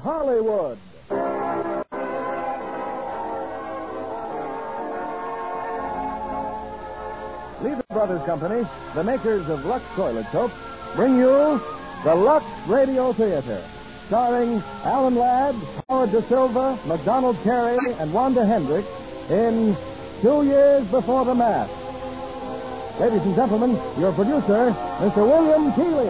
Hollywood. Lever Brothers Company, the makers of Lux Toilet Soap, bring you the Lux Radio Theater, starring Alan Ladd, Howard Da Silva, MacDonald Carey, and Wanda Hendricks in 2 Years Before the Mask. Ladies and gentlemen, your producer, Mr. William Keighley.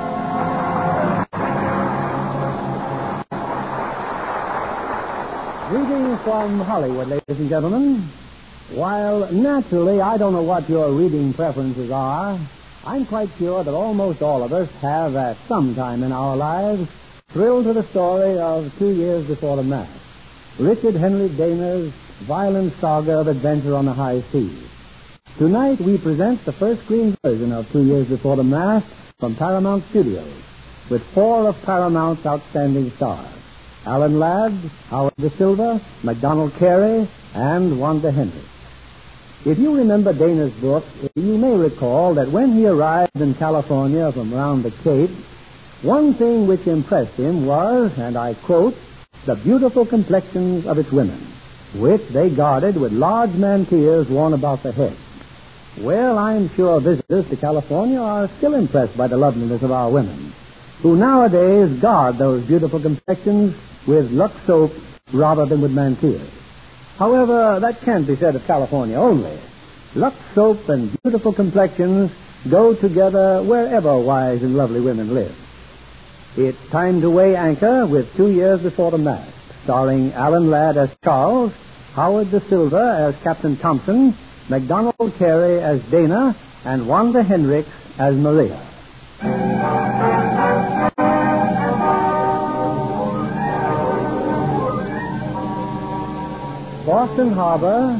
Greetings from Hollywood, ladies and gentlemen. While naturally I don't know what your reading preferences are, I'm quite sure that almost all of us have at some time in our lives thrilled to the story of 2 Years Before the Mask, Richard Henry Dana's violent saga of adventure on the high seas. Tonight we present the first screen version of 2 Years Before the Mask from Paramount Studios, with 4 of Paramount's outstanding stars: Alan Ladd, Howard Da Silva, MacDonald Carey, and Wanda Hendricks. If you remember Dana's book, you may recall that when he arrived in California from around the Cape, one thing which impressed him was, and I quote, the beautiful complexions of its women, which they guarded with large mantillas worn about the head. Well, I'm sure visitors to California are still impressed by the loveliness of our women, who nowadays guard those beautiful complexions with Lux soap rather than with mantillas. However, that can't be said of California only. Lux soap and beautiful complexions go together wherever wise and lovely women live. It's time to weigh anchor with 2 Years Before the Mask, starring Alan Ladd as Charles, Howard Da Silva as Captain Thompson, MacDonald Carey as Dana, and Wanda Hendricks as Maria. Boston Harbor,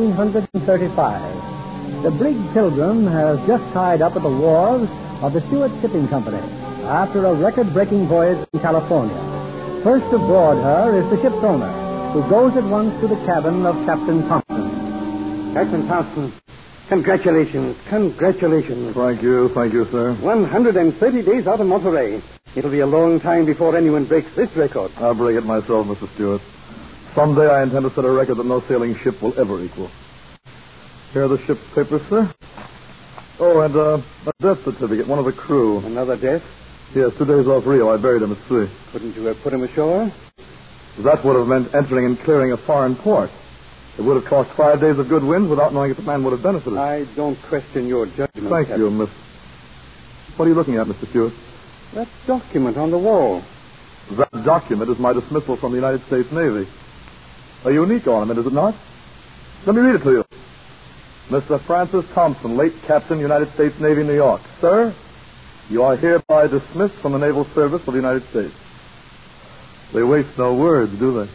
1835. The brig Pilgrim has just tied up at the wharves of the Stewart Shipping Company after a record-breaking voyage in California. First aboard her is the ship's owner, who goes at once to the cabin of Captain Thompson. Captain Thompson, congratulations. Thank you, sir. 130 days out of Monterey. It'll be a long time before anyone breaks this record. I'll break it myself, Mr. Stewart. Someday I intend to set a record that no sailing ship will ever equal. Here are the ship's papers, sir. Oh, and a death certificate, one of the crew. Another death? Yes, 2 days off Rio. I buried him at sea. Couldn't you have put him ashore? That would have meant entering and clearing a foreign port. It would have cost 5 days of good winds without knowing if the man would have benefited. I don't question your judgment, Thank Captain. you, Miss. What are you looking at, Mr. Stewart? That document on the wall. That document is my dismissal from the United States Navy. A unique ornament, is it not? Let me read it to you. Mr. Francis Thompson, late Captain, United States Navy, New York. Sir, you are hereby dismissed from the Naval Service of the United States. They waste no words, do they?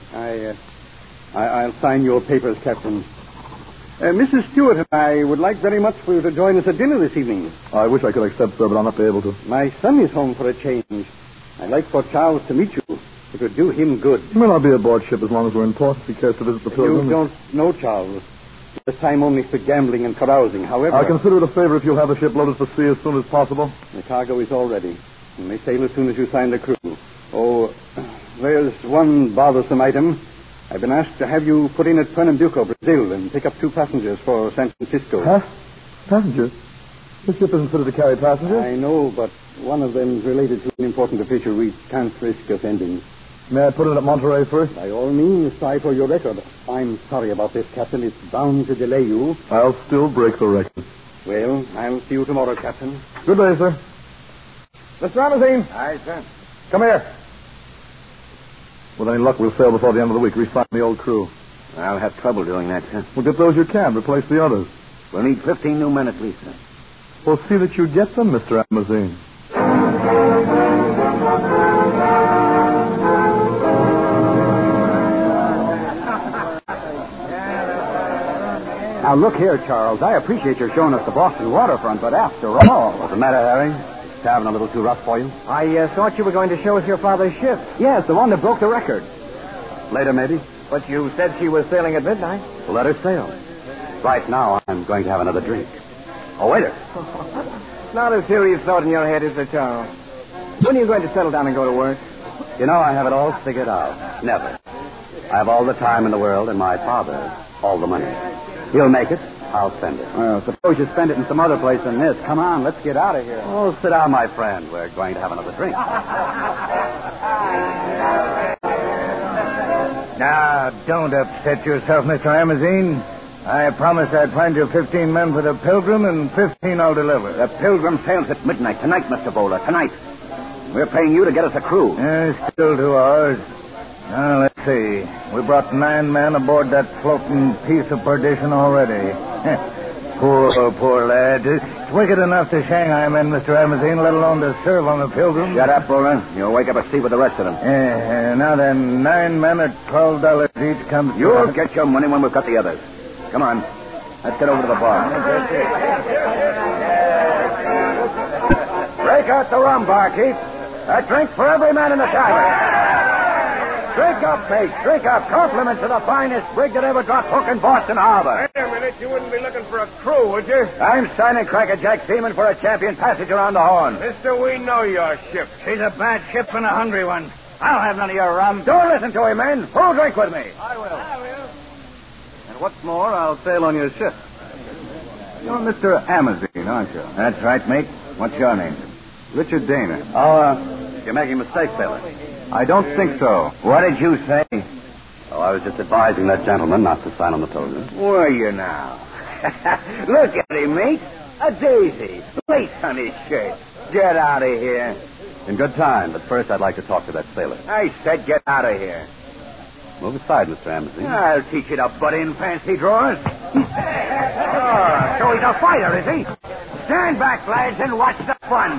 I'll sign your papers, Captain. Mrs. Stewart and I would like very much for you to join us at dinner this evening. I wish I could accept, sir, but I'll not be able to. My son is home for a change. I'd like for Charles to meet you. It would do him good. Well, I'll be aboard ship as long as we're in port if he cares to visit the Pilgrim. You don't know Charles. This time only for gambling and carousing. However, I'll consider it a favor if you'll have the ship loaded for sea as soon as possible. The cargo is all ready. You may sail as soon as you sign the crew. Oh, there's one bothersome item. I've been asked to have you put in at Pernambuco, Brazil, and pick up 2 passengers for San Francisco. Huh? Passengers? This ship isn't fitted to carry passengers. I know, but one of them's related to an important official we can't risk offending. May I put it at Monterey first? By all means, try for your record. I'm sorry about this, Captain. It's bound to delay you. I'll still break the record. Well, I'll see you tomorrow, Captain. Good day, sir. Mr. Ramazine. Aye, sir. Come here. With any luck, we'll sail before the end of the week. Resign the old crew. I'll have trouble doing that, sir. We'll get those you can. Replace the others. We'll need 15 new men at least, sir. We'll see that you get them, Mr. Ramazine. Now, look here, Charles. I appreciate your showing us the Boston waterfront, but after all... What's the matter, Harry? Having a little too rough for you? I thought you were going to show us your father's ship. Yes, the one that broke the record. Later, maybe. But you said she was sailing at midnight. Let her sail. Right now, I'm going to have another drink. Oh, waiter. Not a serious thought in your head, is there, Charles? When are you going to settle down and go to work? You know, I have it all figured out. Never. I have all the time in the world, and my father, all the money. He'll make it. I'll spend it. Well, suppose you spend it in some other place than this. Come on, let's get out of here. Oh, sit down, my friend. We're going to have another drink. Now, don't upset yourself, Mr. Amazine. I promised I'd find you 15 men for the Pilgrim, and 15 I'll deliver. The Pilgrim sails at midnight tonight, Mr. Bowler. Tonight. We're paying you to get us a crew. Still 2 hours. Now, let's see. We brought 9 men aboard that floating piece of perdition already. Poor lad. It's wicked enough to Shanghai men, Mr. Amazine, let alone to serve on the Pilgrim. Shut up, Bowler. You'll wake up a seat with the rest of them. Now then, 9 men at $12 each comes... You'll get your money when we've got the others. Come on. Let's get over to the bar. Break out the rum, barkeep. A drink for every man in the tavern. Drink up, mate. Drink up. Compliments to the finest brig that ever dropped hook in Boston Harbor. Wait a minute. You wouldn't be looking for a crew, would you? I'm signing Cracker Jack Seaman for a champion passage around the Horn. Mister, we know your ship. She's a bad ship and a hungry one. I'll have none of your rum. Don't listen to him, men. Who'll drink with me? I will. And what's more, I'll sail on your ship. You're Mr. Amazine, aren't you? That's right, mate. What's your name? Richard Dana. Oh, you're making a mistake, sailor. I don't think so. What did you say? Oh, I was just advising that gentleman not to sign on the Pilgrim. Were you now? Look at him, mate. A daisy. Lace on his shirt. Get out of here. In good time, but first I'd like to talk to that sailor. I said get out of here. Move aside, Mr. Amazine. I'll teach you to butt in fancy drawers. So he's a fighter, is he? Stand back, lads, and watch the fun.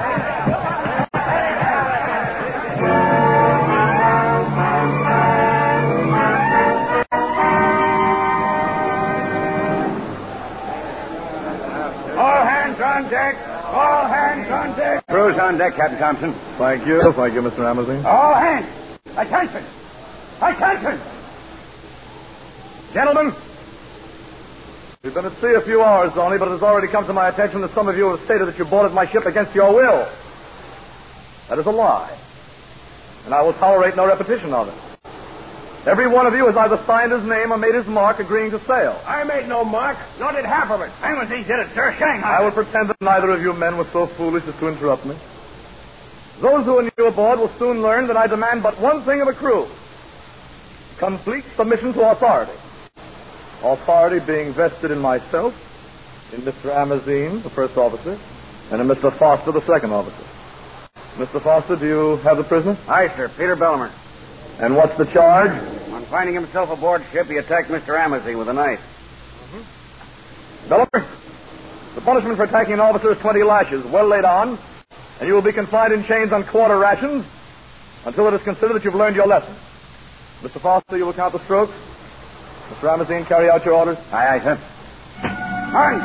All hands on deck. All hands on deck. Crew's on deck, Captain Thompson. Thank you, Mr. Amazine. All hands. Attention. Attention. Gentlemen, we've been at sea a few hours only, but it has already come to my attention that some of you have stated that you boarded my ship against your will. That is a lie, and I will tolerate no repetition of it. Every one of you has either signed his name or made his mark agreeing to sail. I made no mark, nor did half of it. Amazine did it, sir. Shanghai. I will pretend that neither of you men were so foolish as to interrupt me. Those who are new aboard will soon learn that I demand but one thing of a crew: complete submission to authority. Authority being vested in myself, in Mr. Amazine, the first officer, and in Mr. Foster, the second officer. Mr. Foster, do you have the prisoner? Aye, sir. Peter Bellamar. And what's the charge? On finding himself aboard ship, he attacked Mr. Amazine with a knife. Bellamar, the punishment for attacking an officer is 20 lashes, well laid on, and you will be confined in chains on quarter rations until it is considered that you've learned your lesson. Mr. Foster, you will count the strokes. Mr. Amazine, carry out your orders. Aye, aye, sir. 1,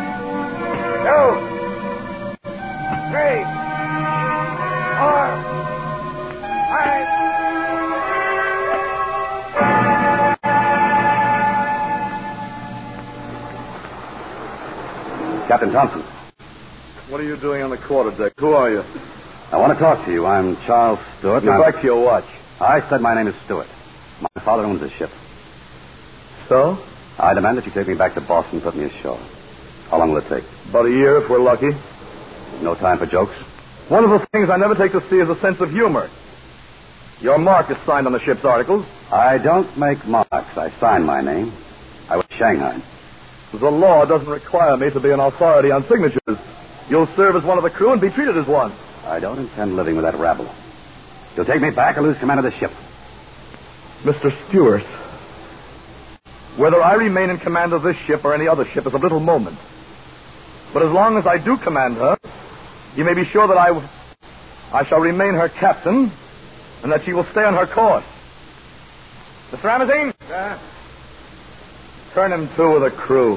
2, 3, 4, 5. Captain Thompson. What are you doing on the quarterdeck? Who are you? I want to talk to you. I'm Charles Stewart. Get back to your watch. I said my name is Stewart. My father owns a ship. So? I demand that you take me back to Boston and put me ashore. How long will it take? About a year, if we're lucky. No time for jokes? One of the things I never take to sea is a sense of humor. Your mark is signed on the ship's articles. I don't make marks. I sign my name. I was Shanghai. The law doesn't require me to be an authority on signatures. You'll serve as one of the crew and be treated as one. I don't intend living with that rabble. You'll take me back or lose command of the ship. Mr. Stewart, whether I remain in command of this ship or any other ship is of little moment. But as long as I do command her, you may be sure that I shall remain her captain and that she will stay on her course. Mr. Amazine? Sir? Turn him to with a crew.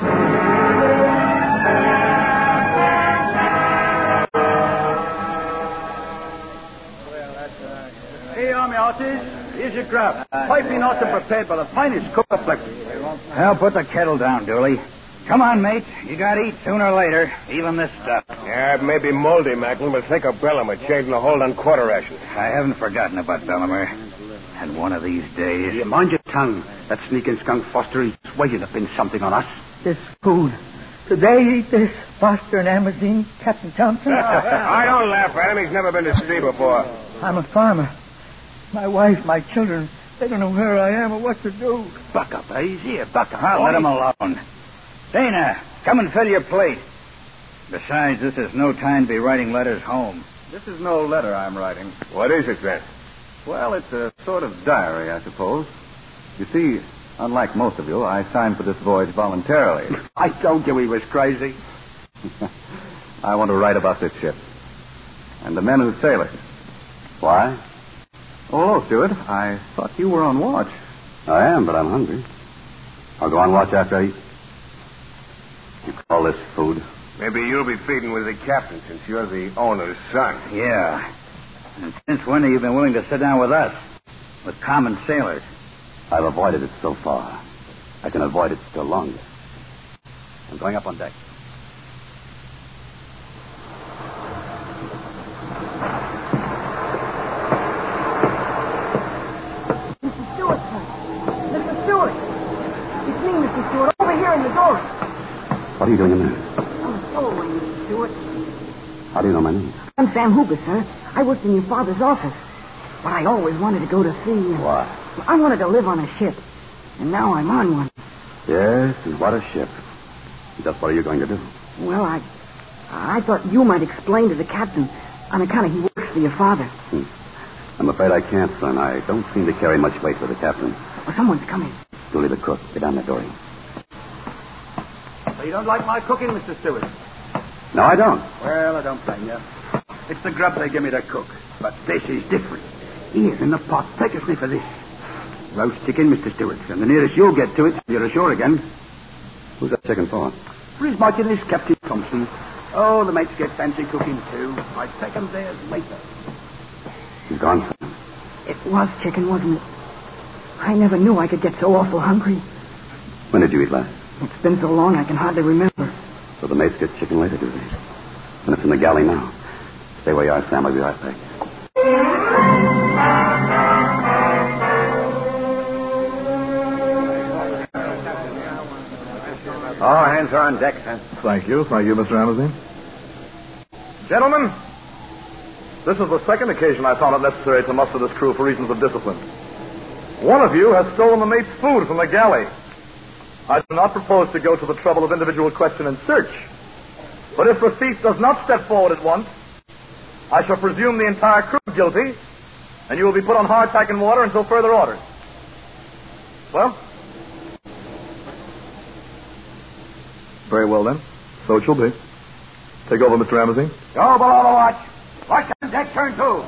Hey, Army officers, here's your grub. Piping awesome prepared by the finest cook of breakfast. Well, put the kettle down, Dooley. Come on, mate. You got to eat sooner or later, even this stuff. Yeah, it may be moldy, Macklin, but think of Bellamar changing the hold on quarter rations. I haven't forgotten about Bellamar. And one of these days... You mind your tongue. That sneaking skunk Foster, he's waiting to pin something on us. This food. Could they eat this, Foster and Amazine, Captain Thompson? I don't laugh at him. He's never been to sea before. I'm a farmer. My wife, my children, they don't know where I am or what to do. Buck up, eh? He's here. Buck up. I'll let him alone. Dana, come and fill your plate. Besides, this is no time to be writing letters home. This is no letter I'm writing. What is it, then? Well, it's a sort of diary, I suppose. You see, unlike most of you, I signed for this voyage voluntarily. I told you he was crazy. I want to write about this ship. And the men who sail it. Why? Oh, Stewart, I thought you were on watch. I am, but I'm hungry. I'll go on watch after I eat. You call this food? Maybe you'll be feeding with the captain since you're the owner's son. Yeah. And since when have you been willing to sit down with us? With common sailors? I've avoided it so far. I can avoid it still longer. I'm going up on deck. Mr. Stewart, sir. Mr. Stewart. It's me, Mr. Stewart. Over here in the door. What are you doing in there? I'm stowaway, Mr. Stewart. How do you know my name? I'm Sam Hooper, sir. I worked in your father's office. But I always wanted to go to sea. Why? I wanted to live on a ship. And now I'm on one. Yes, and what a ship. Just what are you going to do? Well, I thought you might explain to the captain on account of he works for your father. I'm afraid I can't, son. I don't seem to carry much weight with the captain. Oh, someone's coming. Julie the cook. Get down that dory. So you don't like my cooking, Mr. Stewart? No, I don't. Well, I don't blame you. It's the grub they give me to cook. But this is different. Here in the pot. Take a sniff of this. Roast chicken, Mr. Stewart. And the nearest you'll get to it, you're ashore again. Who's that chicken for? For his Martinez, Captain Thompson. Oh, the mates get fancy cooking, too. I take 'em theirs later. He's gone, son. It was chicken, wasn't it? I never knew I could get so awful hungry. When did you eat last? It's been so long I can hardly remember. So the mates get chicken later, do they? And it's in the galley now. Stay where you are, Sam. I'll be right back. All hands are on deck, sir. Thank you, Mr. Amazine. Gentlemen, this is the second occasion I found it necessary to muster this crew for reasons of discipline. One of you has stolen the mate's food from the galley. I do not propose to go to the trouble of individual question and search. But if the thief does not step forward at once, I shall presume the entire crew guilty, and you will be put on hardtack and water until further orders. Well? Very well, then. So it shall be. Take over, Mr. Amazine. Go below the watch. Watch on deck, turn two.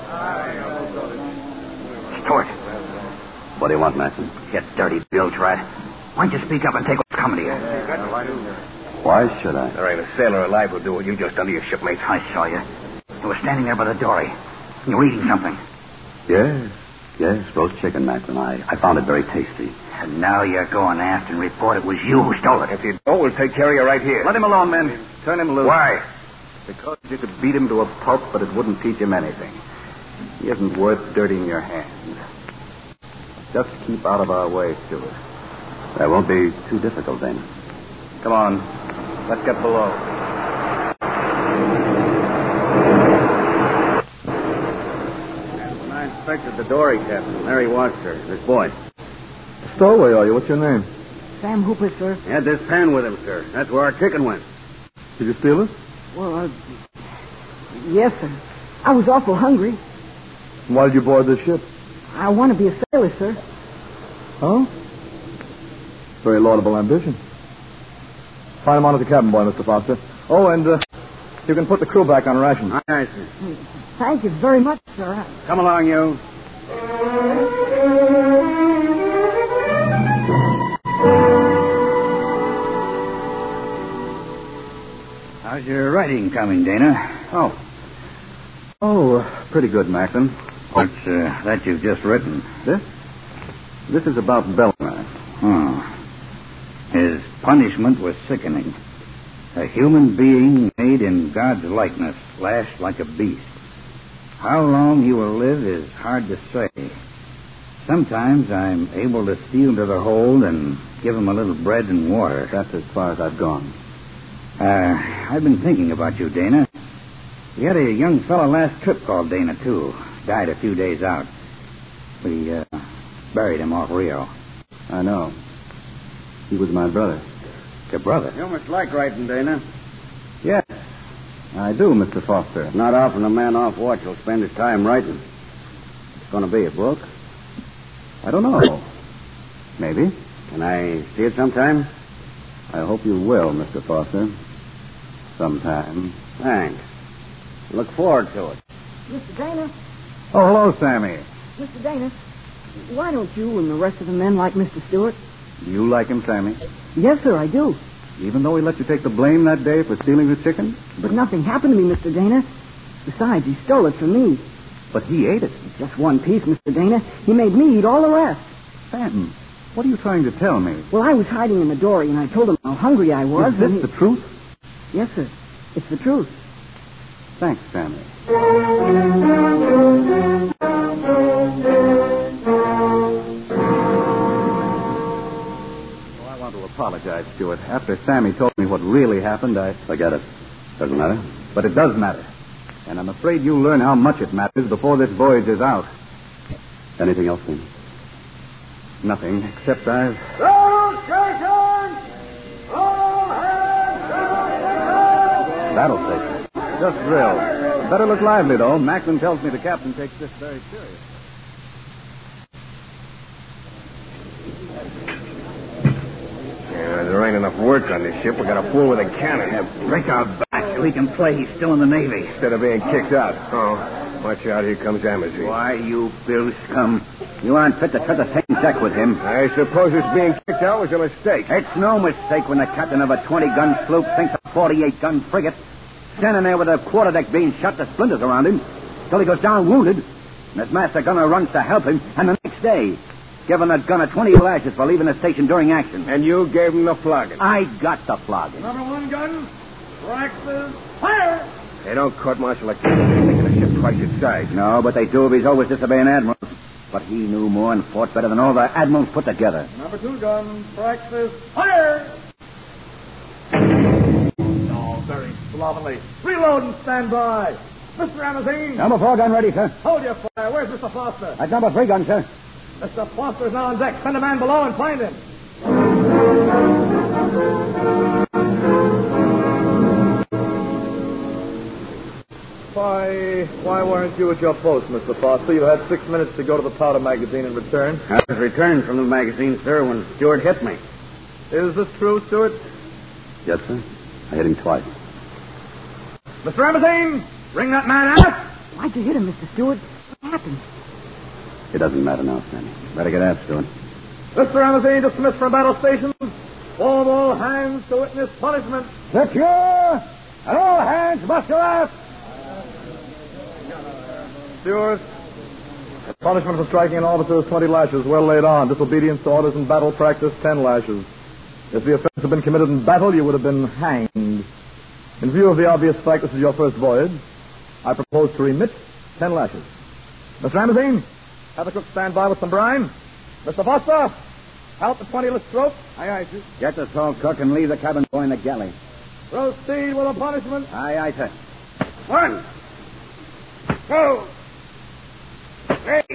Stewart. What do you want, Matson? You dirty bilge rat. Why don't you speak up and take what's coming to you? Why should I? There ain't a sailor alive who'll do what you just done to your shipmates. I saw you. You were standing there by the dory. You were eating something. Yes, roast chicken, Matson. I found it very tasty. And now you're going aft and report it was you who stole it. If you don't, we'll take care of you right here. Let him alone, men. Turn him loose. Why? Because you could beat him to a pulp, but it wouldn't teach him anything. He isn't worth dirtying your hands. Just keep out of our way, Stewart. That won't be too difficult, Dana. Come on. Let's get below. When I inspected the dory, Captain, Mary watched her. This boy. Stowaway, are you? What's your name? Sam Hooper, sir. He had this pan with him, sir. That's where our chicken went. Did you steal it? Well, yes, sir. I was awful hungry. Why did you board this ship? I want to be a sailor, sir. Huh? Very laudable ambition. Find him on at the cabin, boy, Mr. Foster. Oh, and you can put the crew back on ration. All right, sir. Thank you very much, sir. Come along, you. How's your writing coming, Dana? Oh, pretty good, Macklin. What's that you've just written? This is about Bellamar. Oh. His punishment was sickening. A human being made in God's likeness, lashed like a beast. How long he will live is hard to say. Sometimes I'm able to steal to the hold and give him a little bread and water. That's as far as I've gone. I've been thinking about you, Dana. We had a young fellow last trip called Dana, too. Died a few days out. We buried him off Rio. I know. He was my brother. Your brother? You must like writing, Dana. Yes, I do, Mr. Foster. Not often a man off watch will spend his time writing. It's going to be a book. I don't know. Maybe. Can I see it sometime? I hope you will, Mr. Foster. Sometime. Thanks. Look forward to it. Mr. Dana, Oh, hello, Sammy. Mr. Dana, why don't you and the rest of the men like Mr. Stewart? You like him, Sammy? Yes, sir, I do. Even though he let you take the blame that day for stealing the chicken? But nothing happened to me, Mr. Dana. Besides, he stole it from me. But he ate it. Just one piece, Mr. Dana. He made me eat all the rest. Stanton, what are you trying to tell me? Well, I was hiding in the dory, and I told him how hungry I was. Is this the truth? Yes, sir. It's the truth. Thanks, Sammy. I want to apologize, Stuart. After Sammy told me what really happened, I... Forget it. Doesn't matter. But it does matter. And I'm afraid you'll learn how much it matters before this voyage is out. Anything else, then? Nothing, except I've... Battle station. Just drill. Better look lively, though. Macklin tells me the captain takes this very serious. Yeah, there ain't enough work on this ship. We got a fool with a cannon. Break our back so he can play he's still in the Navy. Instead of being kicked out. Oh, watch out. Here comes Amazon. Why, you Bill scum. You aren't fit to set the same deck with him. I suppose this being kicked out was a mistake. It's no mistake when the captain of a 20-gun sloop sinks a 48-gun frigate, standing there with a quarterdeck being shot to splinters around him, till he goes down wounded, and his master gunner runs to help him, and the next day, giving that gunner 20 lashes for leaving the station during action. And you gave him the flogging. I got the flogging. Number one gun, practice, fire! They don't court-martial a captain making a ship twice its size. No, but they do if he's always disobeying admirals. But he knew more and fought better than all the admirals put together. Number two gun, practice, fire! Oh, very slovenly. Reload and stand by. Mr. Amazon. Number 4 gun ready, sir. Hold your fire. Where's Mr. Foster? That's number 3 gun, sir. Mr. Foster's now on deck. Send a man below and find him. Why weren't you at your post, Mr. Foster? You had 6 minutes to go to the powder magazine and return. I was returned from the magazine, sir, when Stewart hit me. Is this true, Stuart? Yes, sir. I hit him twice. Mr. Amazon, bring that man out. Why'd you hit him, Mr. Stewart? What happened? It doesn't matter now, Sammy. Better get aft, Stewart. Mr. Amazon, dismissed from battle station. Form all hands to witness punishment. Secure! And all hands muster aft! Stuart, the punishment for striking an officer is 20 lashes, well laid on. Disobedience to orders in battle practice, 10 lashes. If the offense had been committed in battle, you would have been hanged. In view of the obvious fact this is your first voyage, I propose to remit 10 lashes. Mr. Amazon, have the cook stand by with some brine. Mr. Foster, out the 20-list stroke. Aye, aye, sir. Get the salt cook and leave the cabin boy in the galley. Proceed with a punishment. Aye, aye, sir. 1, 2, 3,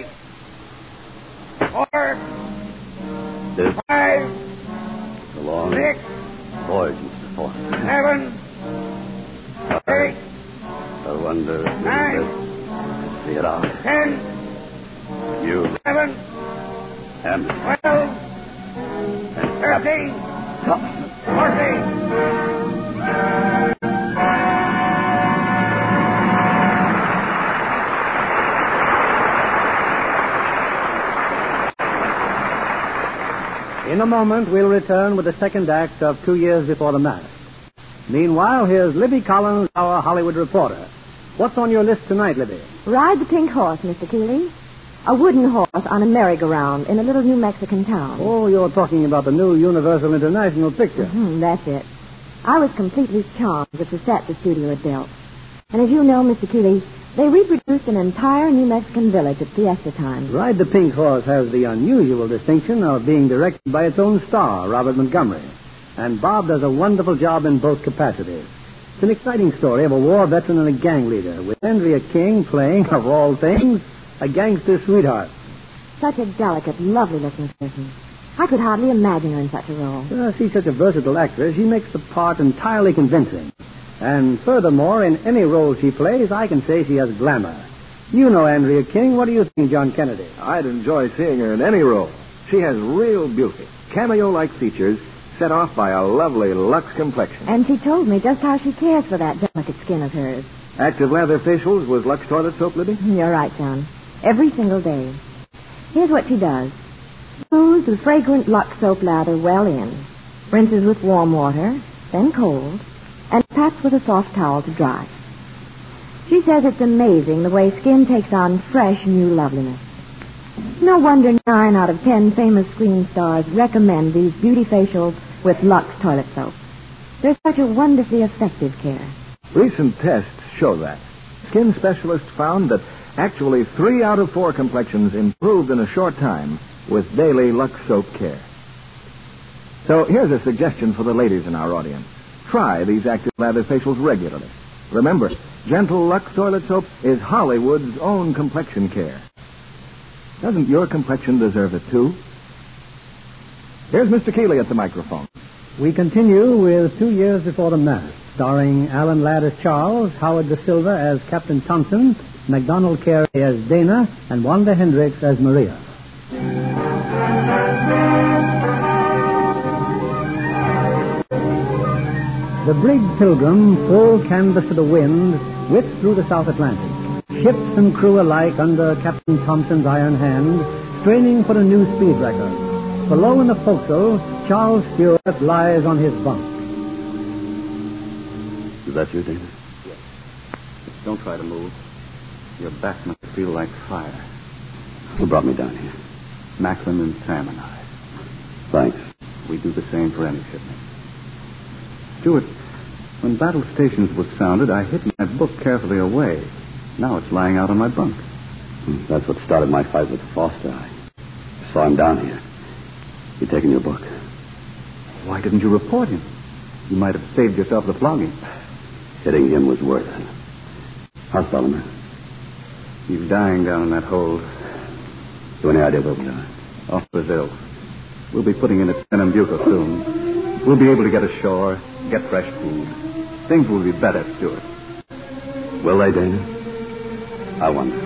4, This 5, is a long 6, voyage, Mr. Foster. 7, 8, I wonder if you Nine. will see it out. 10, You 11, and 12, 13, 14. In a moment, we'll return with the second act of 2 Years Before the Mast. Meanwhile, here's Libby Collins, our Hollywood reporter. What's on your list tonight, Libby? Ride the pink horse, Mr. Keeley. A wooden horse on a merry-go-round in a little New Mexican town. Oh, you're talking about the new Universal International picture. That's it. I was completely charmed with the set the studio had built. And as you know, Mr. Keeley, they reproduced an entire New Mexican village at fiesta time. Ride the Pink Horse has the unusual distinction of being directed by its own star, Robert Montgomery. And Bob does a wonderful job in both capacities. It's an exciting story of a war veteran and a gang leader, with Andrea King playing, of all things, a gangster sweetheart. Such a delicate, lovely-looking person. I could hardly imagine her in such a role. She's such a versatile actress, she makes the part entirely convincing. And furthermore, in any role she plays, I can say she has glamour. You know Andrea King. What do you think, John Kennedy? I'd enjoy seeing her in any role. She has real beauty, cameo-like features, set off by a lovely Lux complexion. And she told me just how she cares for that delicate skin of hers. Active lather facials with Lux toilet soap, Libby? You're right, John. Every single day. Here's what she does. Smooths the fragrant Lux soap lather well in, rinses with warm water, then cold, and pats with a soft towel to dry. She says it's amazing the way skin takes on fresh, new loveliness. No wonder 9 out of 10 famous screen stars recommend these beauty facials with Lux toilet soap. They're such a wonderfully effective care. Recent tests show that. Skin specialists found that actually 3 out of 4 complexions improved in a short time with daily Lux soap care. So here's a suggestion for the ladies in our audience. Try these active lather facials regularly. Remember, gentle Lux toilet soap is Hollywood's own complexion care. Doesn't your complexion deserve it, too? Here's Mr. Keeley at the microphone. We continue with 2 Years Before the Mass, starring Alan Ladd as Charles, Howard Da Silva as Captain Thompson, MacDonald Carey as Dana, and Wanda Hendricks as Maria. The brig Pilgrim, full canvas to the wind, whipped through the South Atlantic. Ships and crew alike under Captain Thompson's iron hand, straining for a new speed record. Below in the forecastle, Charles Stewart lies on his bunk. Is that you, Dana? Yes. Don't try to move. Your back must feel like fire. Who brought me down here? Macklin and Sam and I. Thanks. We do the same for any shipment. Stewart, when battle stations was sounded, I hid my book carefully away. Now it's lying out on my bunk. That's what started my fight with Foster. I saw him down here. He'd taken your book. Why didn't you report him? You might have saved yourself the flogging. Hitting him was worth it. How's Solomon? He's dying down in that hold. You any idea where we are? Off Brazil. We'll be putting in at Pernambuco soon. We'll be able to get ashore, get fresh food. Things will be better, Stewart. Will they, Dana? I wonder.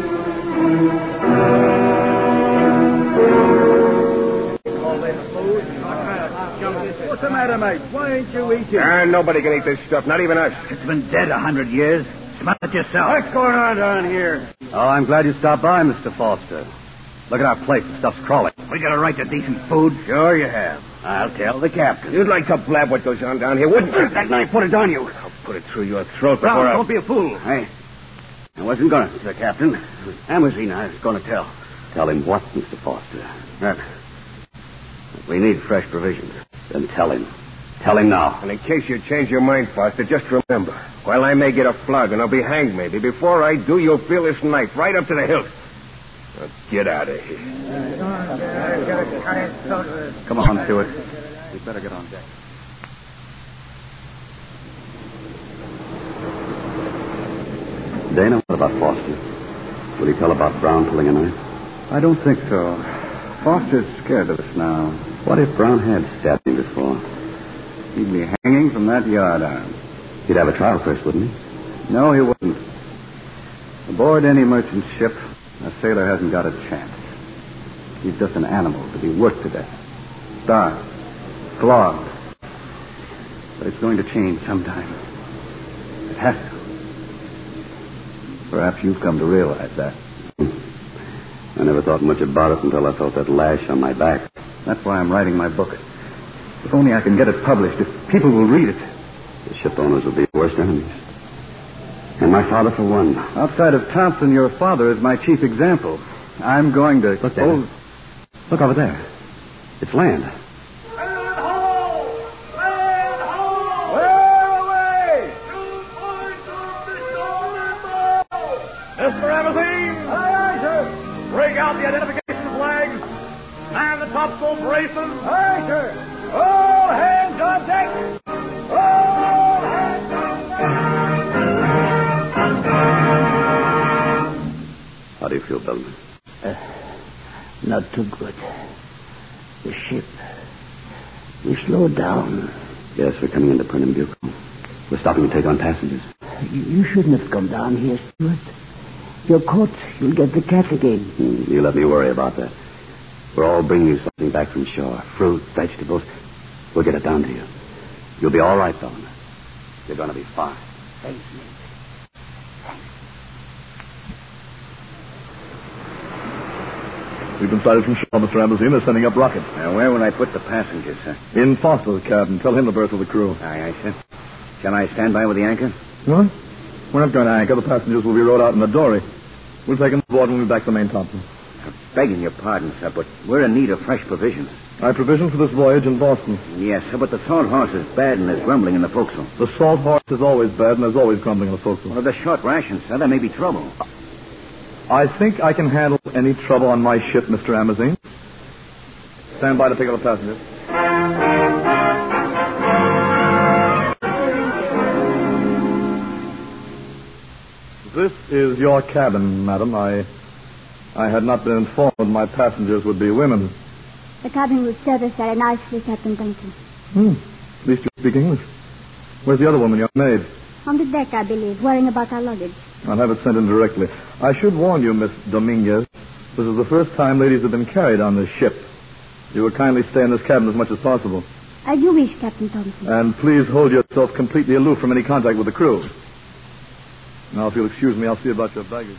What's the matter, mate? Why ain't you eating? Nobody can eat this stuff, not even us. It's been dead 100 years. Smell it yourself. What's going on down here? Oh, I'm glad you stopped by, Mr. Foster. Look at our place. The stuff's crawling. We got a right to decent food. Sure you have. I'll tell the captain. You'd like to blab what goes on down here, wouldn't you? That knife, put it on you. I'll put it through your throat Brown, before don't be a fool. Hey, I wasn't going to, Sir Captain. Amazine, I was going to tell. Tell him what, Mr. Foster? That we need fresh provisions. Then tell him. Tell him now. And in case you change your mind, Foster, just remember, while I may get a flog and I'll be hanged maybe, before I do, you'll feel this knife right up to the hilt. Now, get out of here. Come on, Stewart. We'd better get on deck. Dana, what about Foster? Will he tell about Brown pulling a knife? I don't think so. Foster's scared of us now. What if Brown had stabbed him before? He'd be hanging from that yardarm. He'd have a trial first, wouldn't he? No, he wouldn't. Aboard any merchant ship, a sailor hasn't got a chance. He's just an animal to be worked to death. Starved. Flogged. But it's going to change sometime. It has to. Perhaps you've come to realize that. I never thought much about it until I felt that lash on my back. That's why I'm writing my book. If only I can get it published, if people will read it. The ship owners will be the worst enemies. And my father, for one. Outside of Thompson, your father is my chief example. I'm going to... Look there. Look over there. It's land. Land ho! Land ho! topsail braces. Aye, sir. All hands on deck. All hands on deck. How do you feel, Bellman? Not too good. The ship. We slowed down. Yes, we're coming into Pernambuco. We're stopping to take on passengers. You shouldn't have come down here, Stuart. You're caught. You'll get the cat again. You let me worry about that. We're all bringing you something back from shore. Fruit, vegetables. We'll get it down to you. You'll be all right, Bellman. You're going to be fine. Thanks, mate. We've been sighted from shore, Mr. Amazine. They're sending up rockets. Now, where will I put the passengers, sir? In Foster's cabin. Tell him the berth of the crew. Aye, sir. Shall I stand by with the anchor? What? We're not going to anchor. The passengers will be rowed out in the dory. We'll take them aboard when we're back to the main topsail. Begging your pardon, sir, but we're in need of fresh provisions. I have provisions for this voyage in Boston. Yes, sir, but the salt horse is bad and there's grumbling in the forecastle. The salt horse is always bad, and there's always grumbling in the forecastle. Well, if there's short rations, sir, there may be trouble. I think I can handle any trouble on my ship, Mr. Amazine. Stand by to pick up the passengers. This is your cabin, madam. I had not been informed my passengers would be women. The cabin will serve us very nicely, Captain Duncan. At least you speak English. Where's the other woman, your maid? On the deck, I believe, worrying about our luggage. I'll have it sent in directly. I should warn you, Miss Dominguez, this is the first time ladies have been carried on this ship. You will kindly stay in this cabin as much as possible. As you wish, Captain Thompson. And please hold yourself completely aloof from any contact with the crew. Now, if you'll excuse me, I'll see about your baggage.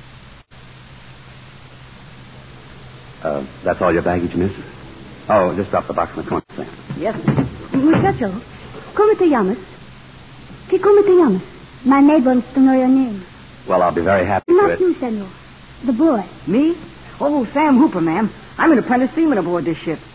That's all your baggage, miss? Oh, just drop the box in the corner, Sam. Yes. Muchacho, ¿cómo te llamas? ¿Cómo te llamas? My maid wants to know your name. Well, I'll be very happy to Not it. you, senor. The boy. Me? Oh, Sam Hooper, ma'am. I'm an apprentice seaman aboard this ship.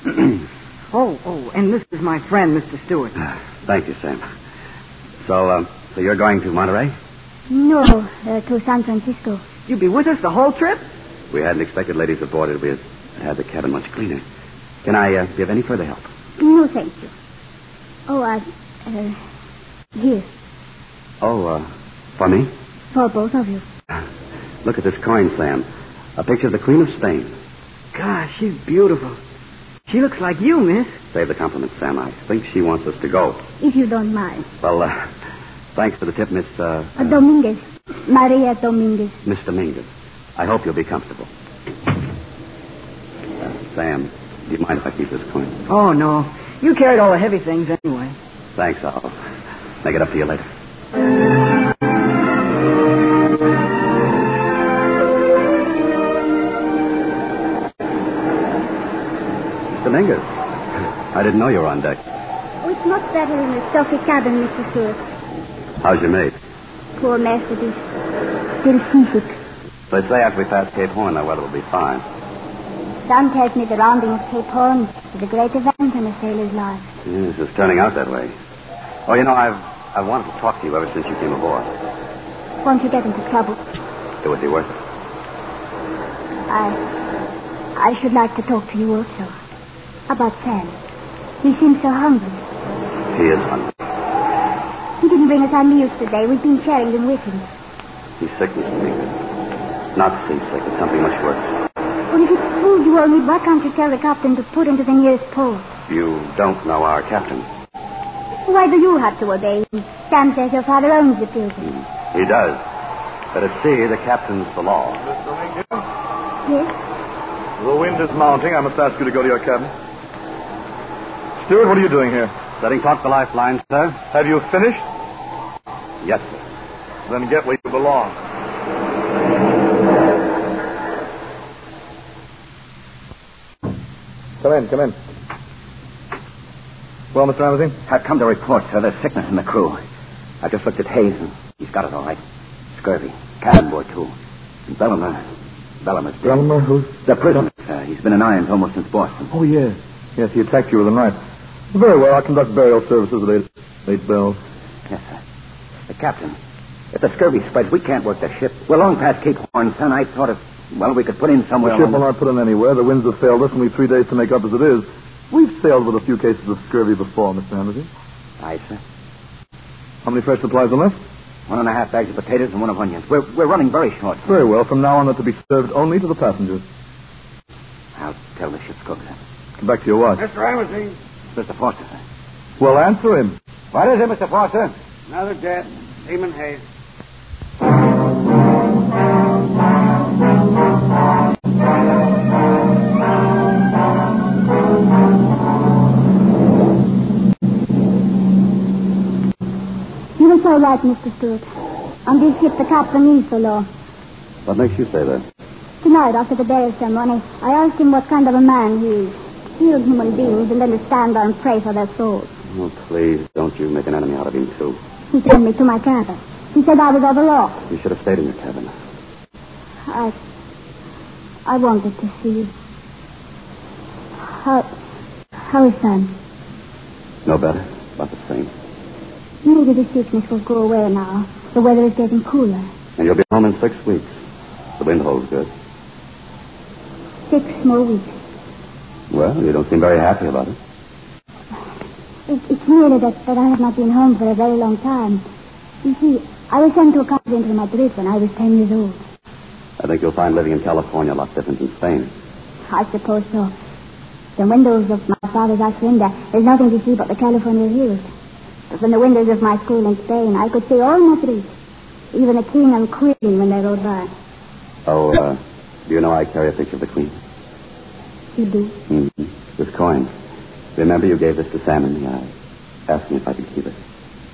And this is my friend, Mr. Stewart. Thank you, Sam. So you're going to Monterey? No, to San Francisco. You'll be with us the whole trip? We hadn't expected ladies aboard it. We'd had the cabin much cleaner. Can I give any further help? No, thank you. Oh, here. Oh, for me? For both of you. Look at this coin, Sam. A picture of the Queen of Spain. Gosh, she's beautiful. She looks like you, miss. Save the compliment, Sam. I think she wants us to go. If you don't mind. Well, thanks for the tip, Miss... Dominguez. Maria Dominguez. Miss Dominguez. I hope you'll be comfortable. Sam, do you mind if I keep this coin? Oh, no. You carried all the heavy things anyway. Thanks. I'll make it up to you later. Dominguez. I didn't know you were on deck. Oh, it's much better in the stuffy cabin, Mr. Stewart. How's your maid? Poor Mercedes. Still seasick. They say after we pass Cape Horn, the weather will be fine. Sam tells me the rounding of Cape Horn is a great event in a sailor's life. Yes, it's turning out that way. Oh, you know, I've wanted to talk to you ever since you came aboard. Won't you get into trouble? It would be worth it. I should like to talk to you also. About Sam. He seems so hungry. He is hungry. He didn't bring us our meals today. We've been sharing them with him. He's sick, Miss Dominguez. Not seasick. It's something much worse. Well, if it's food you all need, why can't you tell the captain to put into the nearest port? You don't know our captain. Why do you have to obey him? Sam says your father owns the Pilgrim. He does. But at sea, the captain's the law. Miss Dominguez? Yes? The wind is mounting. I must ask you to go to your cabin. Stewart, what are you doing here? Setting taut the lifeline, sir. Have you finished? Yes, sir. Then get where you belong. Come in. Well, Mr. Amazine? I've come to report, sir. There's sickness in the crew. I just looked at Hayes, and he's got it all right. Scurvy. Cabin boy, too. And Bellamy's dead. Bellamy's who's? The prisoner. He's been in irons almost since Boston. Oh, yes. Yes, he attacked you with a knife. Very well. I'll conduct burial services at 8 bells. Yes, sir. The captain, if the scurvy spreads, we can't work the ship. We're long past Cape Horn, son. I thought of... Well, we could put in somewhere. The ship will not put in anywhere. The winds have failed us, and we've 3 days to make up as it is. We've sailed with a few cases of scurvy before, Mr. Hammerstein. Aye, sir. How many fresh supplies are left? 1.5 bags of potatoes and 1 of onions. We're running very short. Very well. From now on, they're to be served only to the passengers. I'll tell the ship's cook, sir. Come back to your watch. Mr. Hammerstein. Mr. Foster, sir. Well, answer him. What is it, Mr. Foster? Another death. Seaman Hayes. You were so right, Mr. Stewart. On this ship, the captain is the law. What makes you say that? Tonight, after the burial ceremony, I asked him what kind of a man he is. Healed human beings and then to stand there and pray for their souls. Oh, please, don't you make an enemy out of him, too. He sent me to my cabin. He said I was overlooked. You should have stayed in your cabin. I wanted to see you. How is Sam? No better. About the same. Maybe the sickness will go away now. The weather is getting cooler. And you'll be home in 6 weeks. The wind holds good. 6 more weeks. Well, you don't seem very happy about it. It's merely that I have not been home for a very long time. You see, I was sent to a convent in Madrid when I was 10 years old. I think you'll find living in California a lot different than Spain. I suppose so. The windows of my father's hacienda, there's nothing to see but the California hills. But from the windows of my school in Spain, I could see all Madrid. Even the king and queen when they rode by. Oh, do you know I carry a picture of the queen? You do? Mm-hmm. This coin. Remember you gave this to Sam in the eye. Asked me if I could keep it.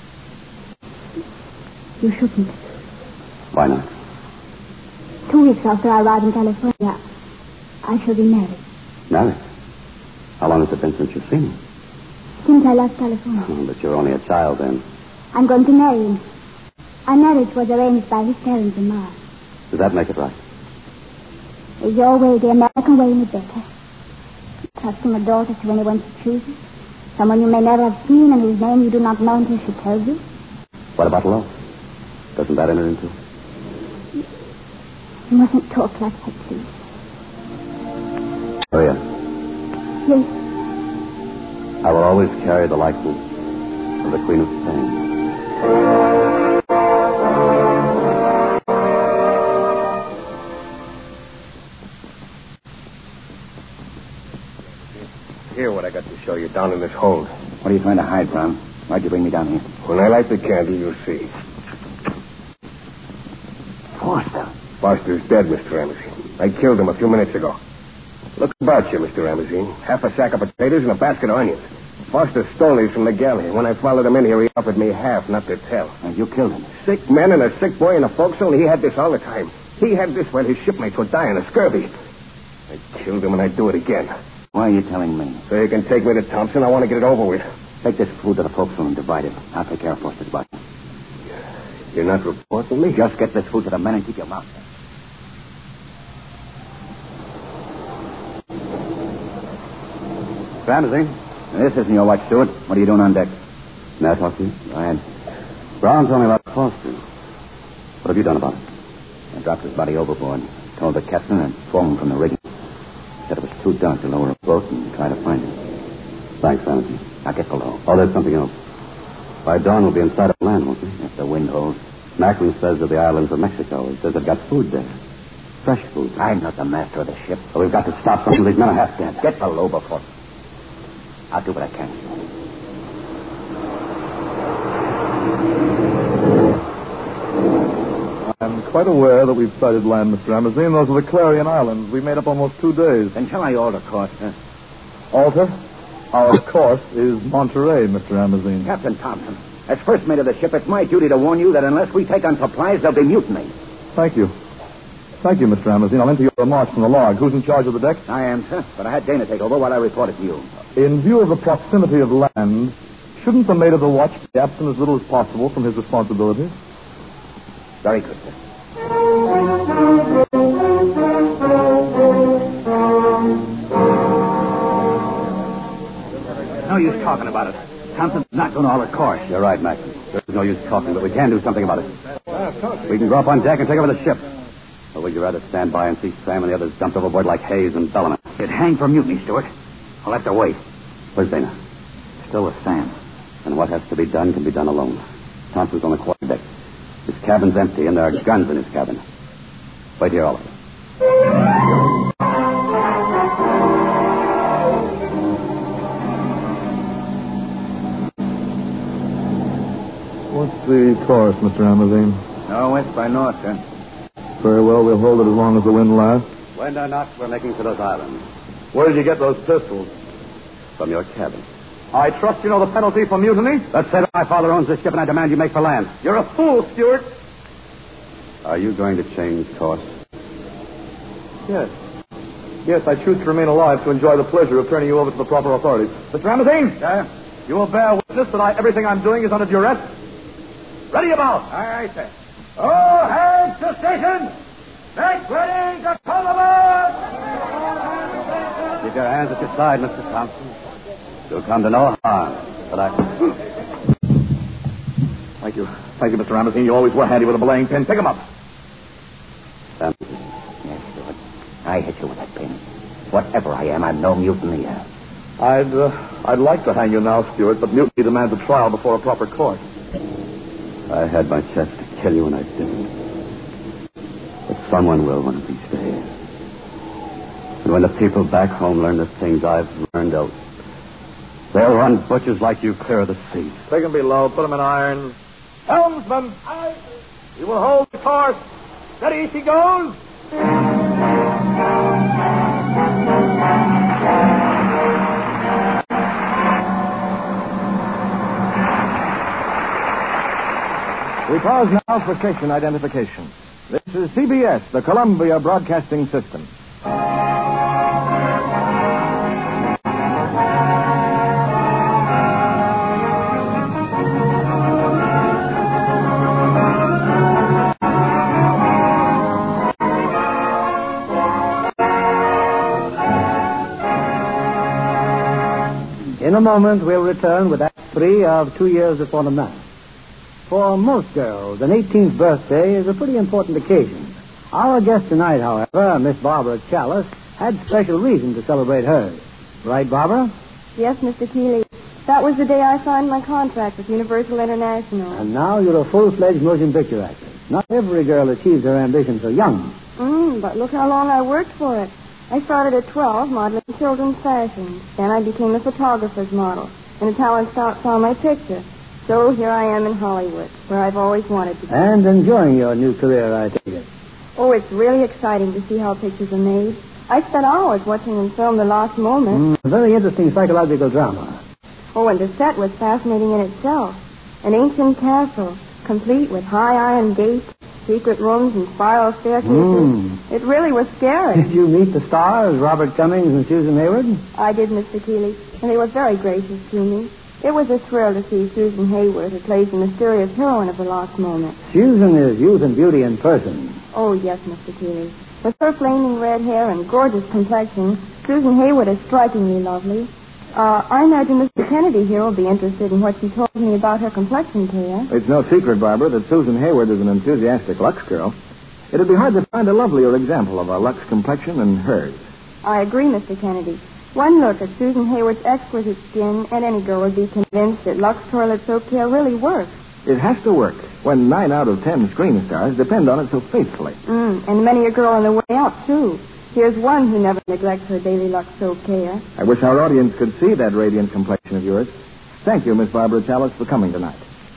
You shouldn't. Why not? 2 weeks after I arrived in California, I shall be married. Married? How long has it been since you've seen him? Since I left California. Oh, but you're only a child then. I'm going to marry him. Our marriage was arranged by his parents and mine. Does that make it right? Is your way the American way any better? Trusting a daughter to anyone she chooses? Someone you may never have seen and whose name you do not know until she tells you? What about love? Doesn't that enter into it? You mustn't talk like that, please. Oh, yeah. Yes. I will always carry the likeness of the Queen of Spain. Here, what I got to show you down in this hold. What are you trying to hide, Brown? Why'd you bring me down here? When I light the candle, you'll see. Foster. Foster's dead, Mr. Ramsey. I killed him a few minutes ago. Look about you, Mr. Ramsey. Half a sack of potatoes and a basket of onions. Foster stole these from the galley. When I followed him in here, he offered me half, not to tell. And you killed him? Sick men and a sick boy in the forecastle, and he had this all the time. He had this while his shipmates were dying of scurvy. I killed him, and I'd do it again. Why are you telling me? So you can take me to Thompson. I want to get it over with. Take this food to the forecastle and divide it. I'll take care of Foster's body. You're not reporting me? Just get this food to the men and keep your mouth shut. Ramsey? This isn't your watch, Stewart. What are you doing on deck? May I talk to you? Go ahead. Brown told me about Foster. What have you done about it? I dropped his body overboard. Told the captain I'd fallen from the rigging. Said it was too dark to lower a boat and try to find him. Thanks, Ramsey. I'll get below. Oh, there's something else. By dawn, we'll be inside of land, won't we? If the wind holds. Macklin says of the islands of Mexico. He says they've got food there. Fresh food. I'm not the master of the ship. So we've got to stop some of these men are half dead. Get below before. I'll do what I can. I'm quite aware that we've sighted land, Mr. Ramazine. Those are the Clarion Islands. We made up almost 2 days. Then shall I alter course, sir? Alter? Our course is Monterey, Mr. Ramazine. Captain Thompson, as first mate of the ship, it's my duty to warn you that unless we take on supplies, there'll be mutiny. Thank you. Thank you, Mr. Ramazine. I'll enter your remarks from the log. Who's in charge of the deck? I am, sir, but I had Dana take over while I reported to you. In view of the proximity of land, shouldn't the mate of the watch be absent as little as possible from his responsibilities? Very good, sir. No use talking about it. Thompson's not going to alter course. You're right, Macklin. There's no use talking, but we can do something about it. We can go up on deck and take over the ship. But we would you rather stand by and see Sam and the others dumped overboard like Hayes and Bellamy? It hang for mutiny, Stewart. I'll have to wait. Where's Dana? Still with Sam. And what has to be done can be done alone. Thompson's on the quarterdeck. His cabin's empty, and there are guns in his cabin. Wait here, Oliver. What's the course, Mr. Amazine? Northwest by north, sir. Very well, we'll hold it as long as the wind lasts. Wind or not, we're making for those islands. Where did you get those pistols? From your cabin. I trust you know the penalty for mutiny? Let's say that my father owns this ship, and I demand you make for land. You're a fool, Stewart. Are you going to change course? Yes. Yes, I choose to remain alive to enjoy the pleasure of turning you over to the proper authorities. Mr. Amazine? Sir? You will bear witness that everything I'm doing is under duress. Ready about. All right, sir. All hands to station! Make ready to come aboard! Keep your hands at your side, Mr. Thompson. You'll come to no harm. But Thank you. Thank you, Mr. Amazine. You always were handy with a belaying pin. Pick him up. Sam. Yes, Stewart. I hit you with that pin. Whatever I am, I'm no mutineer. I'd like to hang you now, Stewart, but mutiny demands a trial before a proper court. I had my chance to kill you and I didn't. But someone will one of these days. And when the people back home learn the things I've learned, they'll run butchers like you clear of the sea. Take him below. Put him in irons. Helmsman! You will hold the course. Steady, she goes. We pause now for station identification. This is CBS, the Columbia Broadcasting System. In a moment, we'll return with Act 3 of 2 Years Before the Match. For most girls, an 18th birthday is a pretty important occasion. Our guest tonight, however, Miss Barbara Chalice, had special reason to celebrate hers. Right, Barbara? Yes, Mr. Keeley. That was the day I signed my contract with Universal International. And now you're a full-fledged motion picture actress. Not every girl achieves her ambition so young. But look how long I worked for it. I started at 12, modeling children's fashions. Then I became a photographer's model, and a talent scout saw my picture. So here I am in Hollywood, where I've always wanted to be. And enjoying your new career, I take it. Oh, it's really exciting to see how pictures are made. I spent hours watching them film The Last Moment. A very interesting psychological drama. Oh, and the set was fascinating in itself. An ancient castle, complete with high iron gates, secret rooms, and spiral staircases. It really was scary. Did you meet the stars, Robert Cummings and Susan Hayward? I did, Mr. Keeley, and they were very gracious to me. It was a thrill to see Susan Hayward, who plays the mysterious heroine of The Last Moment. Susan is youth and beauty in person. Oh, yes, Mr. Keeley. With her flaming red hair and gorgeous complexion, Susan Hayward is strikingly lovely. I imagine Mr. Kennedy here will be interested in what she told me about her complexion care. It's no secret, Barbara, that Susan Hayward is an enthusiastic Lux girl. It'd be hard to find a lovelier example of a Lux complexion than hers. I agree, Mr. Kennedy. One look at Susan Hayward's exquisite skin, and any girl would be convinced that Lux Toilet Soap Care really works. It has to work when 9 out of 10 screen stars depend on it so faithfully. And many a girl on the way out, too. Here's one who never neglects her daily Lux Soap Care. I wish our audience could see that radiant complexion of yours. Thank you, Miss Barbara Chalice, for coming tonight.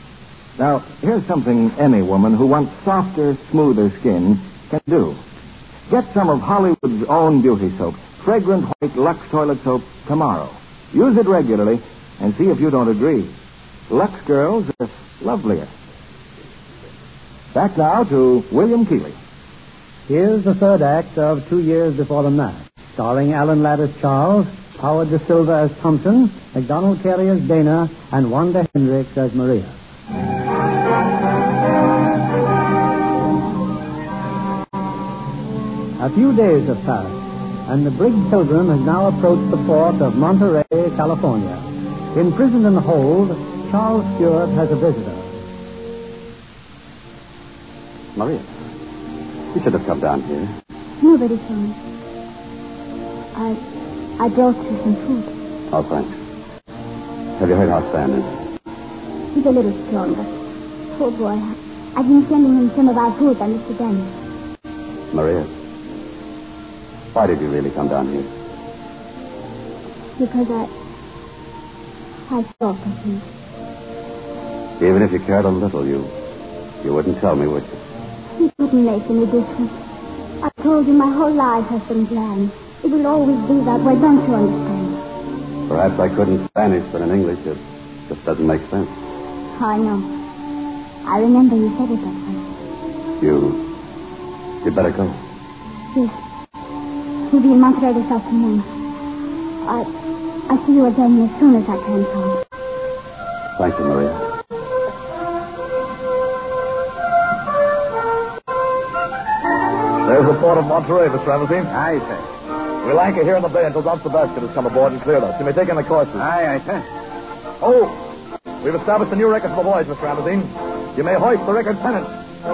Now, here's something any woman who wants softer, smoother skin can do. Get some of Hollywood's own beauty soap, fragrant white Lux Toilet Soap, tomorrow. Use it regularly and see if you don't agree. Lux girls are lovelier. Back now to William Keeley. Here's the third act of 2 Years Before the Match, starring Alan Ladd as Charles, Howard De Silva as Thompson, MacDonald Carey as Dana, and Wanda Hendricks as Maria. A few days have passed, and the brig Pilgrim has now approached the port of Monterey, California. Imprisoned in the hold, Charles Stewart has a visitor. Maria. You should have come down here. Nobody saw me. I brought you some food. Oh, thanks. Have you heard how Stan is? He's a little stronger. Poor boy. I've been sending him some of our food by Mr. Dennis. Maria, why did you really come down here? Because I thought of you. Even if you cared a little, you wouldn't tell me, would you? It wouldn't make any difference. I told you my whole life has been planned. It will always be that way, don't you understand? Perhaps I couldn't Spanish, but in English it just doesn't make sense. I know. I remember you said it that way. You'd better go. Yes. We'll be in Monterey this afternoon. I'll see you again as soon as I can, Tom. Thank you, Maria. There's the port of Monterey, Mr. Ramsey. Aye, sir. We'll anchor here in the bay until Don Sebastian has come aboard and cleared us. You may take in the courses. Aye, sir. Oh, we've established a new record for the voyage, Mr. Ramsey. You may hoist the record pennant.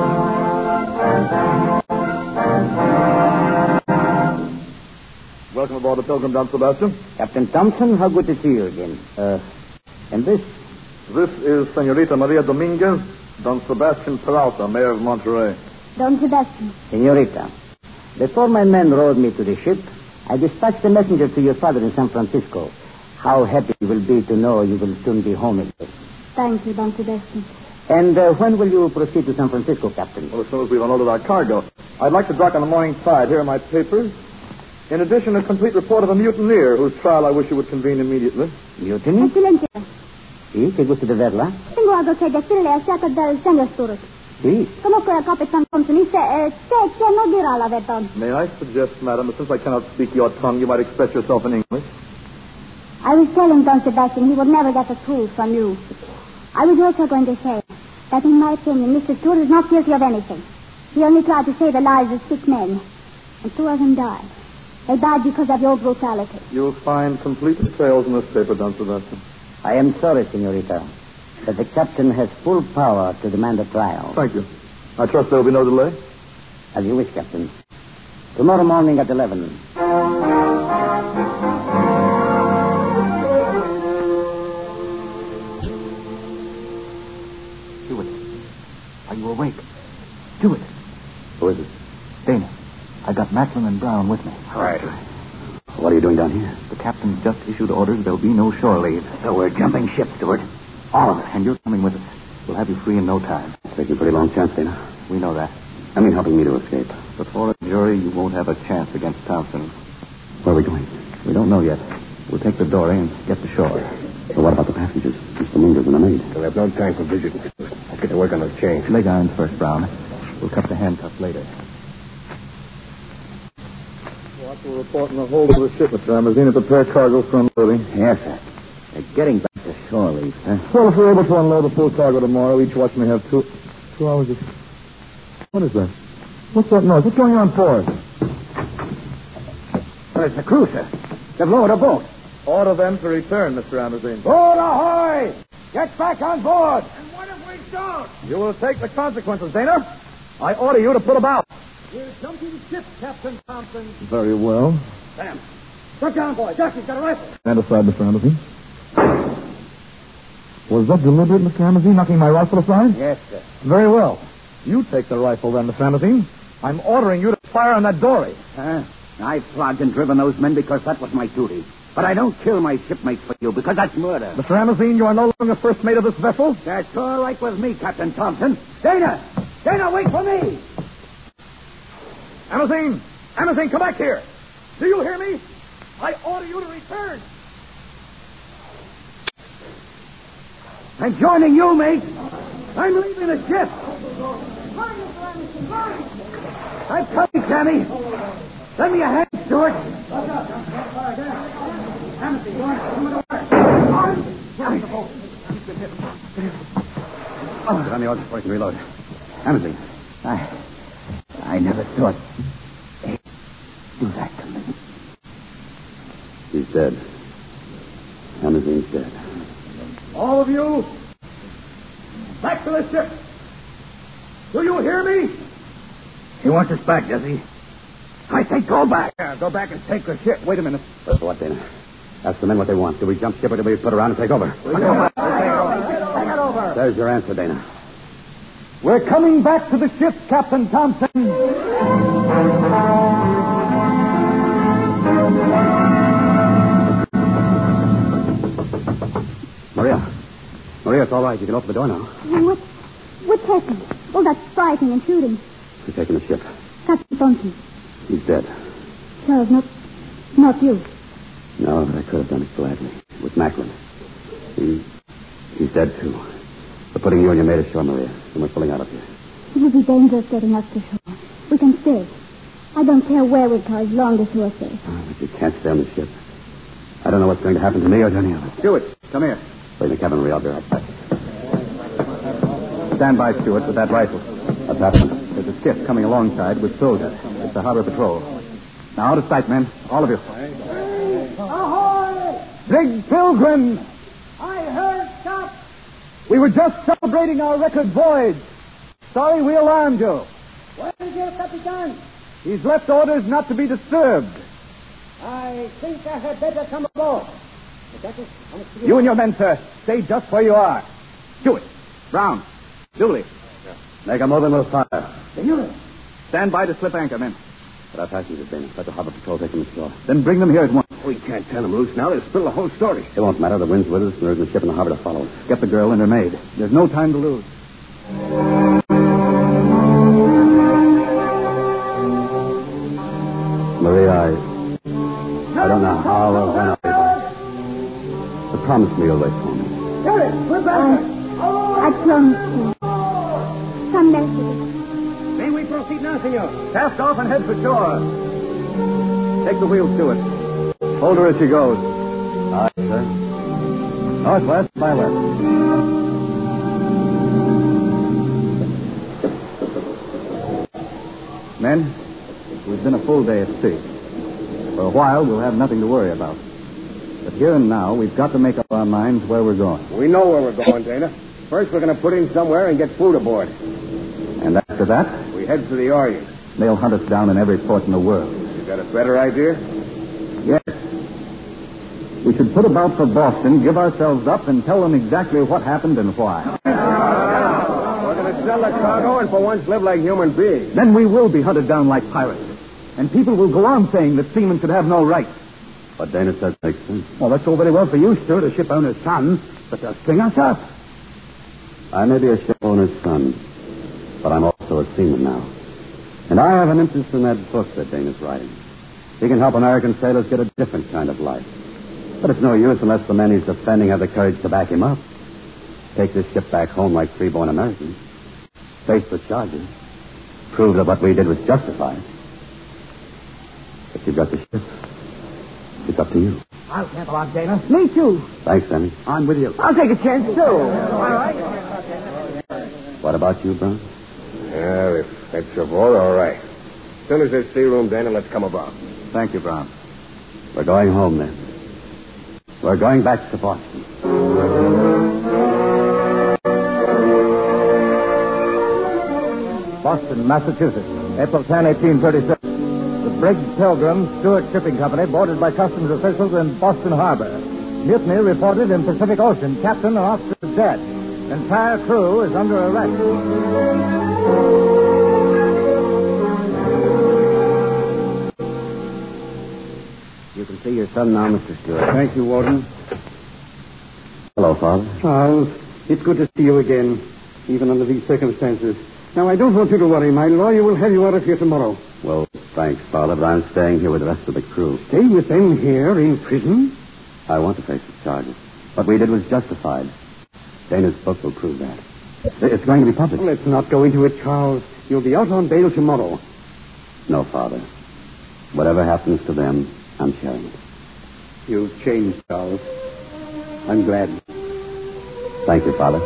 Welcome aboard the Pilgrim, Don Sebastian. Captain Thompson, how good to see you again. And this? This is Senorita Maria Dominguez, Don Sebastian Peralta, Mayor of Monterey. Don Sebastian. Senorita, before my men rowed me to the ship, I dispatched a messenger to your father in San Francisco. How happy he will be to know you will soon be home again. Thank you, Don Sebastian. And when will you proceed to San Francisco, Captain? Well, as soon as we've unloaded our cargo. I'd like to dock on the morning tide. Here are my papers. In addition, a complete report of a mutineer whose trial I wish you would convene immediately. Mutiny? Excellenza. Sì, che gusto di verla? Tengo algo che decirle acerca del señor Stewart. Sì. Conozco al Capitán Thompson y sé que no dirá la verdad. May I suggest, madam, that since I cannot speak your tongue, you might express yourself in English? I was telling Don Sebastian he would never get the truth from you. I was also going to say that, in my opinion, Mr. Stewart is not guilty of anything. He only tried to save the lives of 6 men, and 2 of them died. They died because of your brutality. You'll find complete details in this paper, Don Sebastian. I am sorry, Senorita, but the captain has full power to demand a trial. Thank you. I trust there will be no delay. As you wish, Captain. Tomorrow morning at 11. Stewart, are you awake? Stewart. Who is it? Dana. I got Macklin and Brown with me. All right. What are you doing down here? The captain's just issued orders there'll be no shore leave. So we're jumping ship, Stewart. All of us. And you're coming with us. We'll have you free in no time. Taking a pretty long chance, Dana. We know that. I mean, helping me to escape. Before a jury, you won't have a chance against Thompson. Where are we going? We don't know yet. We'll take the dory and get to shore. So what about the passengers? Miss Dominguez and the maid? We'll have no time for visiting. Let's get to work on those chains. Leg irons first, Brown. We'll cut the handcuffs later. Watch will report in the hold of the ship, Mr. Ramazine, and prepare cargo for unloading. Yes, sir. Getting back to shore leave, sir. Well, if we're able to unload the full cargo tomorrow, each watch may have 2 hours of... What is that? What's that noise? What's going on board? Well, it's the crew, sir. They've lowered a boat. Order them to return, Mr. Ramazine. Board ahoy! Get back on board! And what if we don't? You will take the consequences, Dana. I order you to put about. We're jumping ship, Captain Thompson. Very well. Sam, duck down, boy. Dusty's got a rifle. Stand aside, Mr. Ramazine. Was that deliberate, Mr. Ramazine, knocking my rifle aside? Yes, sir. Very well. You take the rifle then, Mr. Ramazine. I'm ordering you to fire on that dory. I flogged and driven those men because that was my duty. But I don't kill my shipmates for you because that's murder. Mr. Ramazine, you are no longer first mate of this vessel? That's all right with me, Captain Thompson. Dana! Dana, wait for me! Ramazine! Ramazine, come back here! Do you hear me? I order you to return! I'm joining you, mate. I'm leaving the ship. I'm coming, Sammy. Lend me a hand, Stuart. Get on the oars before I can reload. Ramsey. I never thought they'd do that to me. He's dead. Ramazine's dead. All of you, back to the ship. Do you hear me? He wants us back, does he? I say go back. Yeah, go back and take the ship. Wait a minute. What, Dana? Ask the men what they want. Do we jump ship or do we put around and take over? Take it over. There's your answer, Dana. We're coming back to the ship, Captain Thompson. Maria, it's all right. You can open the door now. What's happened? All that fighting and shooting. We're taking the ship. Captain Thompson. He's dead. Charles, not you. No, but I could have done it gladly. With Macklin. He's dead, too. We're putting you and your mate ashore, Maria, and we're pulling out of here. It would be dangerous getting us to shore. We can stay. I don't care where we go as long as you are safe. But you can't stay on the ship. I don't know what's going to happen to me or to any of us. Stewart, come here. Wait in the cabin, Maria. I'll be right back. Stand by, Stewart, with that rifle. What's happening? There's a skiff coming alongside with soldiers. It's the harbor patrol. Now, out of sight, men. All of you. Ahoy! Big Pilgrim! I heard stop. We were just celebrating our record voyage. Sorry we alarmed you. Where is your Capitan? He's left orders not to be disturbed. I think I had better come aboard. You and your men, sir, stay just where you are. Stewart, Brown, Dooley. Make a move and we'll fire. Senor. Stand by to slip anchor, men. But our passengers, Dana. Let the harbor patrol take them ashore. Then bring them here at once. We can't turn them loose now. They'll spill the whole story. It won't matter. The wind's with us, and there isn't a ship in the harbor to follow us. Get the girl and her maid. There's no time to lose. Maria, I don't know how or when I'll be back. But promise me you'll wait for me. We're back. I promise you. Come back to us. May we proceed now, senor? Cast off and head for shore. Take the wheel, Stewart. Hold her as she goes. All right, sir. Northwest by west. Men, we've been a full day at sea. For a while, we'll have nothing to worry about. But here and now, we've got to make up our minds where we're going. We know where we're going, Dana. First, we're going to put in somewhere and get food aboard. And after that, we head for the Orient. They'll hunt us down in every port in the world. You got a better idea? Yes. We should put about for Boston, give ourselves up, and tell them exactly what happened and why. We're going to sell the cargo and for once live like human beings. Then we will be hunted down like pirates. And people will go on saying that seamen should have no rights. What Dana says makes sense. Well, that's all very well for you, Stuart, a ship owner's son, but they'll string us up. I may be a ship owner's son, but I'm also a seaman now. And I have an interest in that book that Dana's writing. He can help American sailors get a different kind of life. But it's no use unless the men he's defending have the courage to back him up. Take this ship back home like free-born Americans. Face the charges. Prove that what we did was justified. If you've got the ship, it's up to you. I'll camp along, Dana. Me too. Thanks, Sammy. I'm with you. I'll take a chance, too. All right. What about you, Brown? Well, if that's your board, all right. As soon as there's sea room, Dana, let's come about. Thank you, Brown. We're going home, then. We're going back to Boston. Boston, Massachusetts, April 10, 1837. The brig Pilgrim, Stewart Shipping Company, boarded by customs officials in Boston Harbor. Mutiny reported in Pacific Ocean. Captain and officers dead. Entire crew is under arrest. You can see your son now, Mr. Stewart. Thank you, Warden. Hello, Father. Charles, it's good to see you again, even under these circumstances. Now, I don't want you to worry. My lawyer will have you out of here tomorrow. Well, thanks, Father, but I'm staying here with the rest of the crew. Stay with them here in prison? I want to face the charges. What we did was justified. Dana's book will prove that. It's going to be published. Let's not go into it, Charles. You'll be out on bail tomorrow. No, Father. Whatever happens to them, I'm sharing it. You've changed, Charles. I'm glad. Thank you, Father.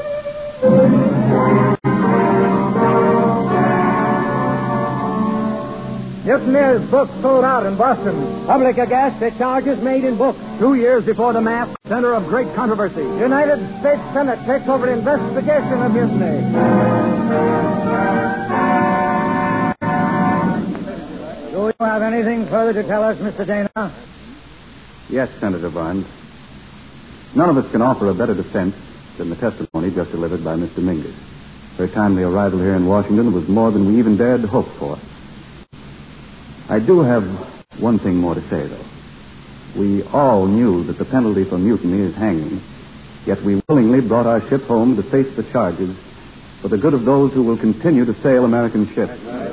Mutineer's book sold out in Boston. Public aghast at charges made in book. 2 years before the mass, center of great controversy. United States Senate takes over investigation of mutiny. have anything further to tell us, Mr. Dana? Yes, Senator Barnes. None of us can offer a better defense than the testimony just delivered by Mr. Mingus. Her timely arrival here in Washington was more than we even dared to hope for. I do have one thing more to say, though. We all knew that the penalty for mutiny is hanging, yet we willingly brought our ship home to face the charges for the good of those who will continue to sail American ships.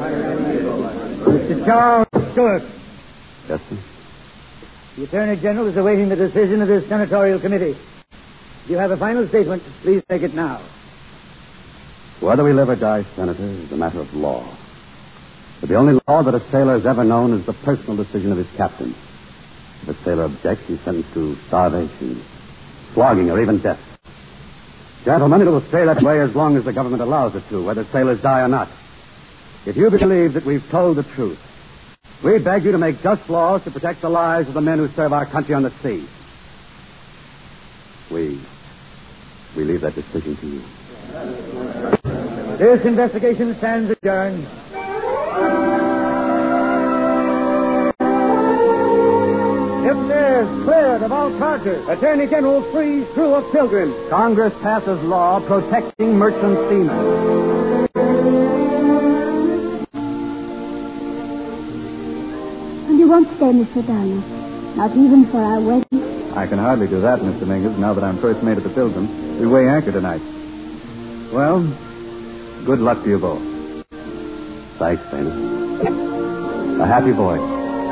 Mr. Charles Stewart. Yes, sir? The Attorney General is awaiting the decision of this senatorial committee. If you have a final statement, please make it now. Whether we live or die, Senator, is a matter of law. But the only law that a sailor has ever known is the personal decision of his captain. If a sailor objects, he's sentenced to starvation, flogging, or even death. Gentlemen, it will stay that way as long as the government allows it to, whether sailors die or not. If you believe that we've told the truth, we beg you to make just laws to protect the lives of the men who serve our country on the sea. We leave that decision to you. This investigation stands adjourned. Ship cleared of all charges. Attorney General frees crew of Pilgrim. Congress passes law protecting merchant seamen. And you won't stay, Mr. Dana. Not even for our wedding. I can hardly do that, Mr. Mingus, now that I'm first mate of the Pilgrim. We weigh anchor tonight. Well, good luck to you both. Thanks, Dana. A happy voyage.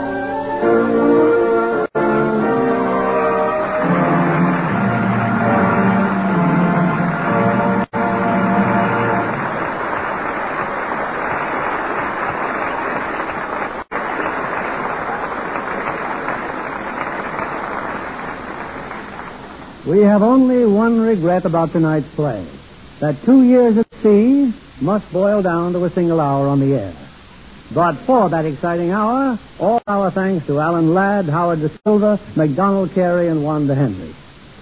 We have only one regret about tonight's play. That 2 years at sea must boil down to a single hour on the air. But for that exciting hour, all our thanks to Alan Ladd, Howard De Silva, MacDonald Carey, and Wanda Henry.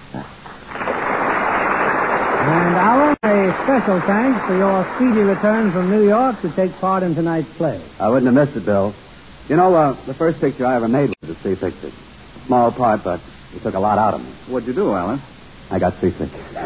And Alan, a special thanks for your speedy return from New York to take part in tonight's play. I wouldn't have missed it, Bill. You know, the first picture I ever made was a sea picture. A small part, but it took a lot out of me. What'd you do, Alan? I got seasick.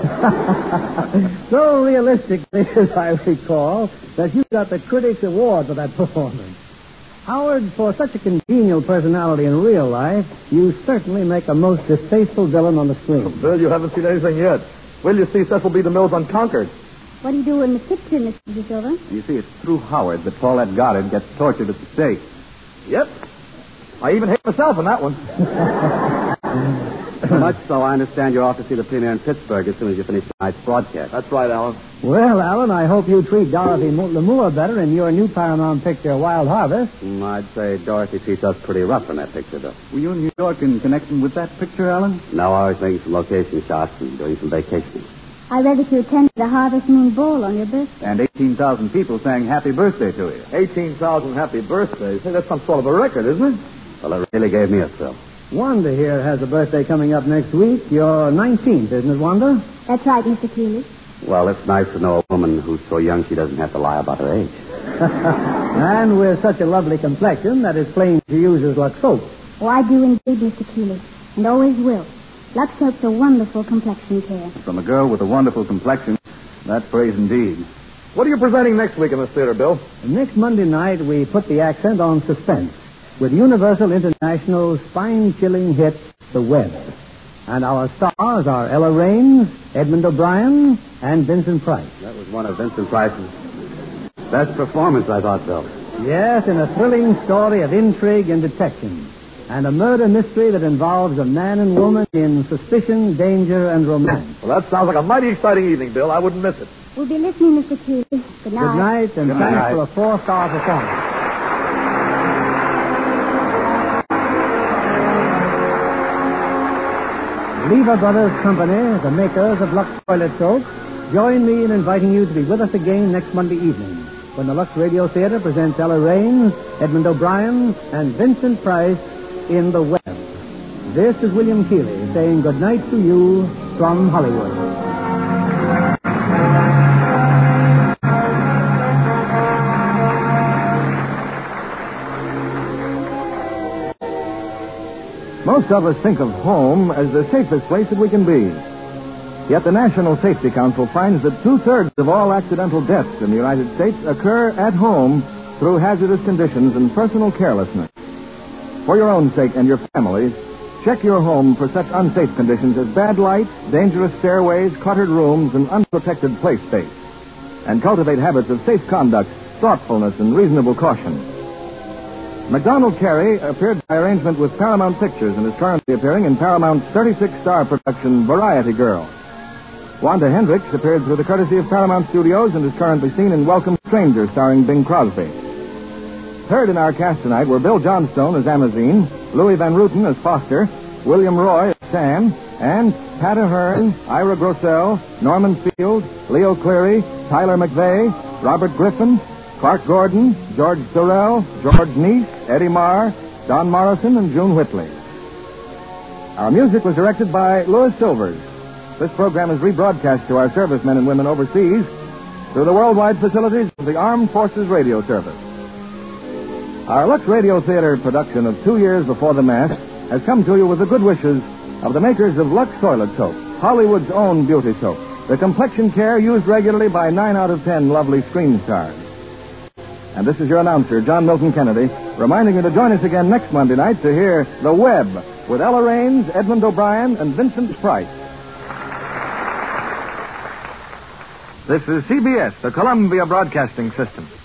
So realistically, as I recall, that you got the Critics' Award for that performance. Howard, for such a congenial personality in real life, you certainly make a most distasteful villain on the screen. Bill, you haven't seen anything yet. Will you see Cecil B. DeMille's Unconquered? What do you do in the picture, Mr. De Silva? You see, it's through Howard that Paulette Goddard gets tortured at the stake. Yep. I even hate myself in that one. So much so, I understand you're off to see the premiere in Pittsburgh as soon as you finish tonight's broadcast. That's right, Alan. Well, Alan, I hope you treat Dorothy Lamour better in your new Paramount picture, Wild Harvest. I'd say Dorothy treats us pretty rough in that picture, though. Were you in New York in connection with that picture, Alan? No, I was making some location shots and doing some vacationing. I read that you attended the Harvest Moon Ball on your birthday. And 18,000 people sang happy birthday to you. 18,000 happy birthdays. Hey, that's some sort of a record, isn't it? Well, it really gave me a thrill. Wanda here has a birthday coming up next week. You're 19th, isn't it, Wanda? That's right, Mr. Keeley. Well, it's nice to know a woman who's so young she doesn't have to lie about her age. And with such a lovely complexion that it's plain she uses Lux soap. Oh, I do indeed, Mr. Keeley, and always will. Lux soap's a wonderful complexion care. From a girl with a wonderful complexion, that's praise indeed. What are you presenting next week in this theater, Bill? Next Monday night, we put the accent on suspense with Universal International's spine-chilling hit, The Web. And our stars are Ella Raines, Edmund O'Brien, and Vincent Price. That was one of Vincent Price's best performances, I thought, Bill. Yes, in a thrilling story of intrigue and detection, and a murder mystery that involves a man and woman in suspicion, danger, and romance. Well, that sounds like a mighty exciting evening, Bill. I wouldn't miss it. We'll be listening, Mr. Keeley. Good night. Good night, and thanks for a 4-star performance. Lever Brothers Company, the makers of Lux Toilet Soap, join me in inviting you to be with us again next Monday evening when the Lux Radio Theater presents Ella Raines, Edmund O'Brien, and Vincent Price in The Web. This is William Keeley saying good night to you from Hollywood. Most of us think of home as the safest place that we can be. Yet the National Safety Council finds that 2/3 of all accidental deaths in the United States occur at home through hazardous conditions and personal carelessness. For your own sake and your family's, check your home for such unsafe conditions as bad light, dangerous stairways, cluttered rooms, and unprotected play space. And cultivate habits of safe conduct, thoughtfulness, and reasonable caution. MacDonald Carey appeared by arrangement with Paramount Pictures and is currently appearing in Paramount's 36-star production Variety Girl. Wanda Hendricks appeared through the courtesy of Paramount Studios and is currently seen in Welcome Stranger, starring Bing Crosby. Heard in our cast tonight were Bill Johnstone as Amazine, Louis Van Ruten as Foster, William Roy as Sam, and Pat Ahern, Ira Grossell, Norman Field, Leo Cleary, Tyler McVeigh, Robert Griffin, Clark Gordon, George Sorrell, George Neese, Eddie Marr, Don Morrison, and June Whitley. Our music was directed by Louis Silvers. This program is rebroadcast to our servicemen and women overseas through the worldwide facilities of the Armed Forces Radio Service. Our Lux Radio Theater production of 2 Years Before the Mask has come to you with the good wishes of the makers of Lux Toilet Soap, Hollywood's own beauty soap, the complexion care used regularly by 9 out of 10 lovely screen stars. And this is your announcer, John Milton Kennedy, reminding you to join us again next Monday night to hear The Web with Ella Raines, Edmund O'Brien, and Vincent Price. This is CBS, the Columbia Broadcasting System.